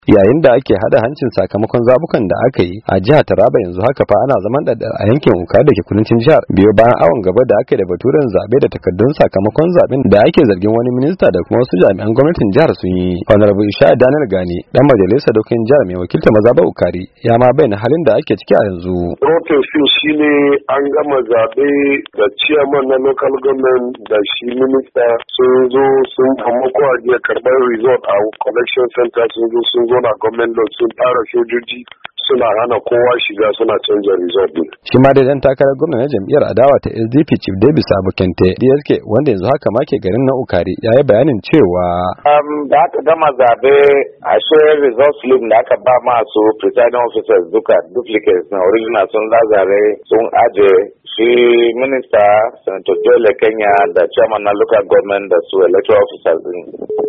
yayin da ake hada hancin sakamakon zabukan da aka yi a jihar Taraba yanzu haka fa ana zaman da a yankin Uka da ke kudancin jihar biyo bayan awon gaba da aka yi da baturen zabe da takardun sakamakon zaben da ake zargin wani minista da kuma wasu jami'an gwamnatin jihar sun yi. Honorable Isha Daniel Gani dan majalisar dokokin jihar mai wakilta Mazaba Ukari ya ma bayyana halin da ake ciki a yanzu. Rotin shine an gama zabe da chairman na local government da shi minista sun zo sun taimako a jiya karɓar result a collection center sun zo na government law sun fara sojoji suna hana kowa shiga suna canza result din. Shi ma dai dan takarar gwamna na jam'iyyar adawa ta SDP Chief Davis Abukente DSK wanda yanzu haka ma ke garin na Ukari ya yi bayanin cewa da aka gama zabe a share result slip da aka ba masu presiding officers duka duplicates na original sun lazare sun aje shi minista Senator Joel Kenya da chairman na local government da su electoral officers din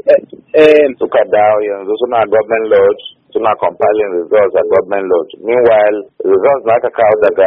suka dawo yanzu suna government lodge suna compiling results at government lodge. Meanwhile, results da aka kawo daga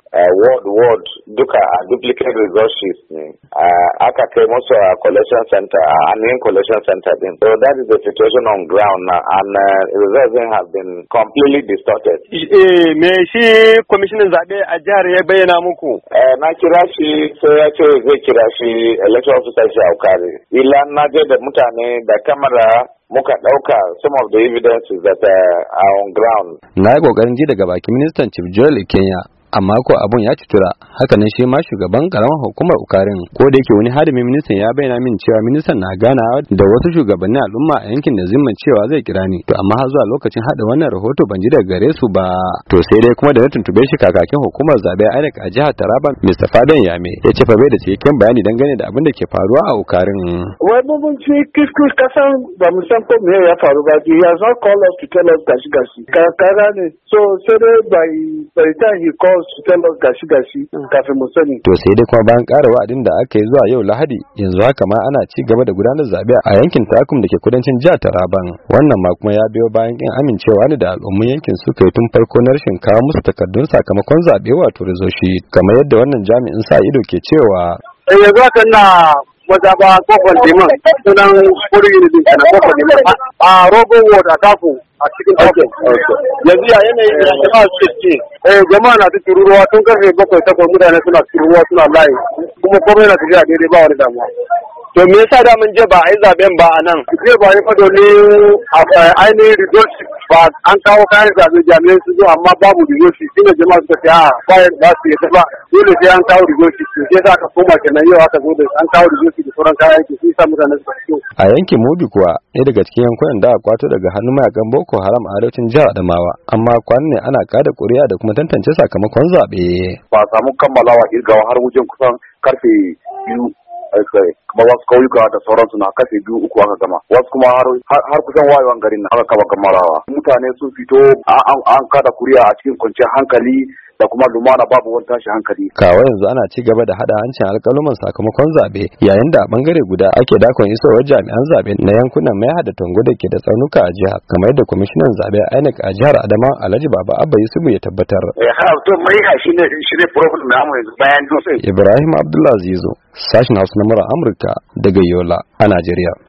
ward duka a duplicate result sheets ne. Aka kai musu a collection center, a main collection center din. So that is the situation on ground now, and results have been completely distorted. Me shi kwamishinan zaɓe a jihar ya bayyana muku? Na kira shi sai ya ce zai kira shi electoral officer shi a Ukari. Ila na je da mutane da kamera muka ɗauka some of the evidences that are on ground. Na yi ƙoƙarin ji daga bakin ministan Chief Joel Kenya, amma ko abun ya citura. Hakanan shi ma shugaban karamar hukumar Ukarin, ko da yake wani hadimin ministan ya bayyana min cewa ministan na ganawa da wasu shugabannin al'umma a yankin da zimman cewa zai kira ni. To amma har zuwa lokacin hada wannan rahoto ban ji daga gare su ba. To sai dai kuma da na tuntube shi kakakin hukumar zabe INEC a jihar Taraba Mr. Fabian Yame ya ce fa bai da cikakken bayani dangane da abin da ke faruwa a Ukarin. Wai mun ci kiskus kasan ba mu san ko me ya faru ba. He has not called us to tell us gashi. Kara ne. So sai dai by the time he calls to tell us gashi kafin mu sani. To sai dai kuma bayan ƙara wa'adin da aka yi zuwa yau Lahadi yanzu haka ma ana ci gaba da gudanar zabe a yankin Takum da ke kudancin jihar Taraban. Wannan ma kuma ya biyo bayan kin amincewa ne da al'ummun yankin suka yi tun farko na rashin kawo musu takardun sakamakon zabe wato rizoshi kamar yadda wannan jami'in sa ido ke cewa. Yanzu haka na mazaba kofar liman sunan kuri da na kofar liman a rogo ward a Tafu a cikin Tafu. Yanzu ya yanayin da jama'a suke ce jama'a na cikin ruwa tun karfe 7-8 mutane suna cikin ruwa suna layi kuma komai na tafiya daidai ba wani damuwa. To me yasa da mun je ba a yi zaben ba a nan? Zai ba yi fado ne a ainihin result ba an kawo kayan zabe jami'ai su zo amma babu result shi ne jama'a suka ce a bayan ba su yi ba dole sai an kawo result shi sai sa aka koma kenan yau aka zo da an kawo result da sauran kayan aiki sai sa mutane suka fito. A yankin Mubi kuwa ɗaya daga cikin yankunan da aka kwato daga hannun mayakan Boko Haram a arewacin jihar Adamawa amma kwanan ne ana kada ƙuri'a da kuma tantance sakamakon zaɓe. Ba samu kammalawa irgawa har wajen kusan karfe 2 kuma wasu kauyuka da sauransu na kashe 2-3 aka gama wasu kuma har kusan wayewan garin na aka kama kammalawa mutane sun fito an kada kuri'a a cikin kwanciyar hankali da kuma lumana babu wani tashi hankali. Kawo yanzu ana ci gaba da hada hancin alƙaluman sakamakon zabe yayin da a bangare guda ake dakon isowar jami'an zabe na yankunan Maiha da Tongo da ke da tsaunuka a jihar kamar yadda kwamishinan zabe INEC a jihar Adamawa Alhaji Baba Abba Yusufu ya tabbatar. To Maiha shine problem namu yanzu bayan dutse. Ibrahim Abdulaziz Sashin Hausa na Amurka daga Yola a Najeriya.